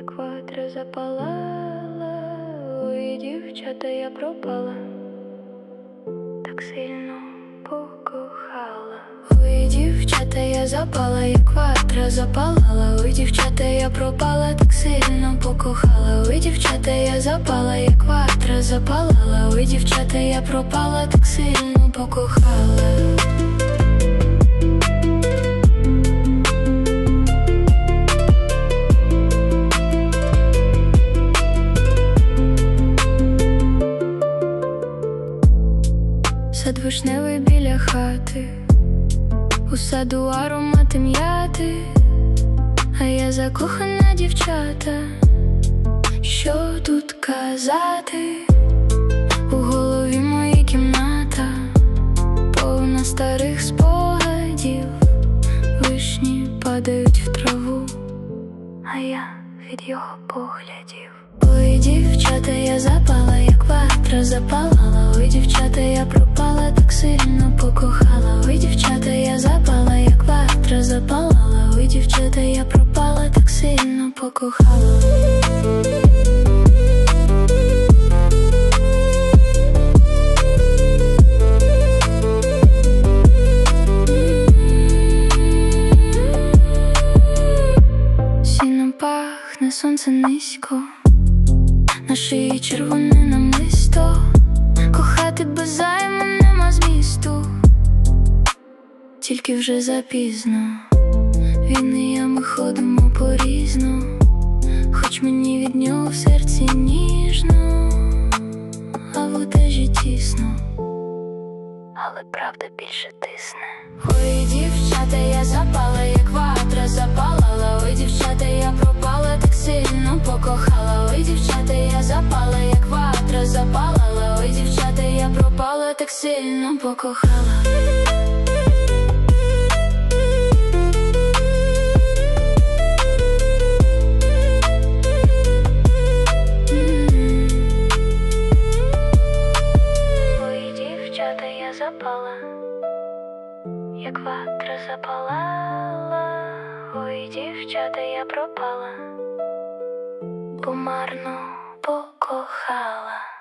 як ватра запалала. Ой, дівчата, я пропала, так сильно покохала. Ой, дівчата, я запала, як ватра запалала. Ой, дівчата, я пропала, так сильно покохала. Ой, дівчата, я запала, як ватра запалала. Ой, дівчата, я пропала, так сильно покохала. Сад вишневий біля хати, у саду аромати м'яти, а я закохана дівчата. Що тут казати? У голові моїй кімната, повна старих спогадів. Вишні падають в траву, а я від його поглядів. Ой, дівчата, я запала, як ватра запалала. Ой, дівчата, я пропала, так сильно покохала. Ой, дівчата, я запала, як ватра запалала. Ой, дівчата, я пропала, так сильно покохала. Сіном пахне сонце низько, на шиї червоне намисто. Кохати без займу нема змісту, тільки вже запізно. Він і я, ми ходимо порізно, хоч мені від нього в серці ніжно, а в одежі тісно, але правда більше тисне. Ой, дівчата, я запала, як ватра запалала. Ой, дівчата, я пропала, так сильно покохала. Ой, дівчата, я запала, як ватра запалала. Ой, дівчата, я пропала, так сильно покохала. Ой, дівчата, я запала, як ватра запалала. Ой, дівчата, я пропала, бо марно покохала.